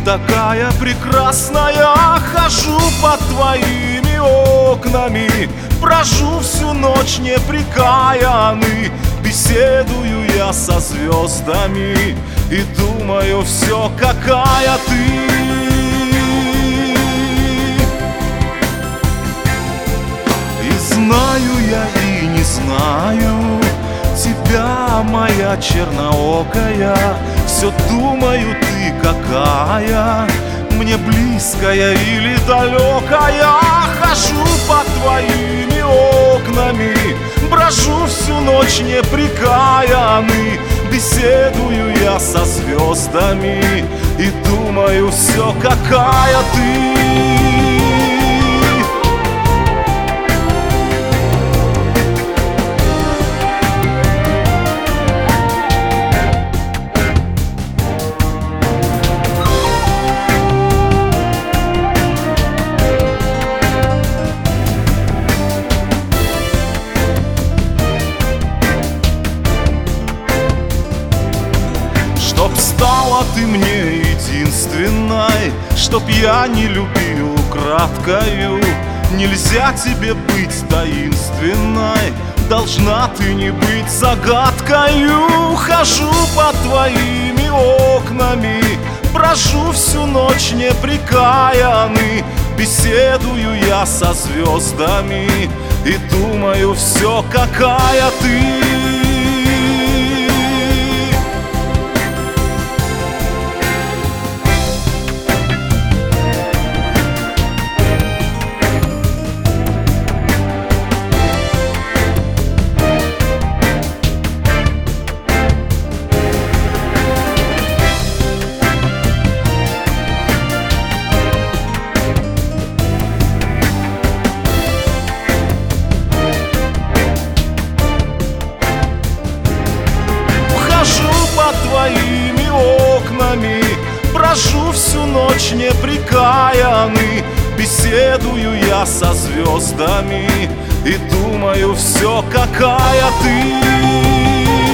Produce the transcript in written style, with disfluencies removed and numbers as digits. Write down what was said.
такая прекрасная. Хожу под твоими окнами, брожу всю ночь непрекаянный. Беседую я со звездами и думаю все, какая ты. И знаю я и не знаю тебя, моя черноокая. Все думаю, ты какая, мне близкая или далекая. Хожу под твоими окнами, брожу всю ночь непрекаянный. Беседую я со звездами и думаю все, какая ты. Чтоб стала ты мне единственной, чтоб я не любил краткою. Нельзя тебе быть таинственной, должна ты не быть загадкою. Хожу под твоими окнами, брожу всю ночь непрекаянный. Беседую я со звездами и думаю все, какая ты. Под твоими окнами, брожу всю ночь непрекаянный. Беседую я со звездами и думаю все, какая ты.